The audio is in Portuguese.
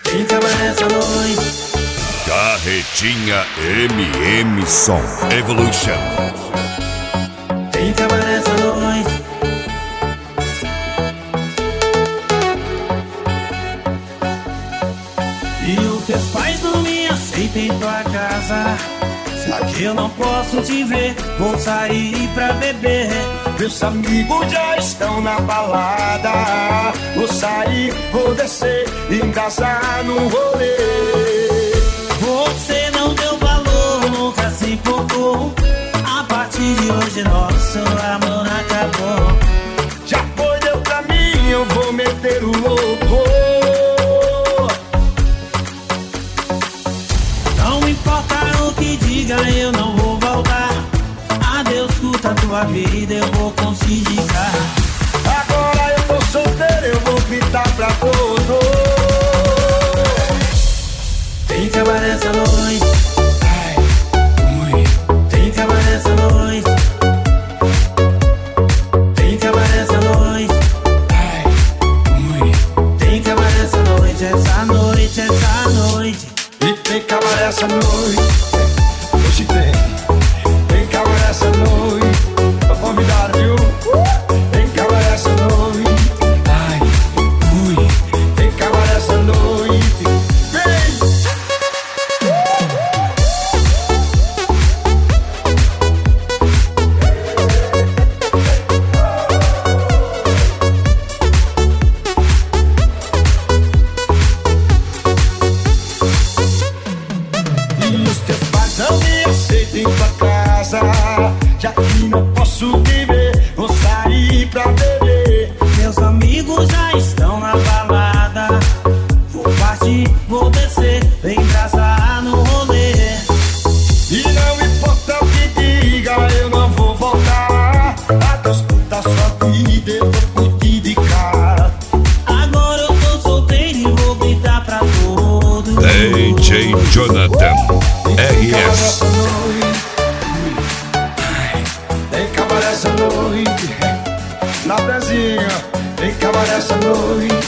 Quem trabalha essa noite? Carretinha MM Som Evolution. Quem trabalha essa noite? E os teus pais não me aceitam em tua casa. Já que eu não posso te ver, vou sair pra beber. Meus amigos já estão na balada. Vou sair, vou descer e engasar no rolê. Você não deu valor, nunca se importou. A partir de hoje nosso amor acabou. Já foi, deu pra mim, eu vou meter o louco. Não importa o que diga, eu não vou voltar. Adeus, curta a tua vida, eu vou conseguir. Agora eu tô solteiro, eu vou gritar pra todos. Tem que acabar essa noite. Tem que acabar essa noite. Tem que acabar essa noite. Tem que acabar essa noite, essa noite, essa noite. E tem que acabar essa noite. Hoje tem que acabar essa noite. Tô convidado, viu? Tem que acabar essa noite. Tem que acabar essa noite. Vem! E os teus pais não me aceitam em tua casa. Já que não posso viver, vou sair pra beber. Meus amigos já estão na balada. Vou partir, vou descer, vem embrasar no rolê. E não importa o que diga, eu não vou voltar. Adeus, puta sua vida, eu vou curtir de cara. Agora eu tô solteiro e vou gritar pra todos. DJ Jonathan Tem que acabar RS. essa noite. Tem que acabar essa noite. Na pezinha, tem que acabar essa noite.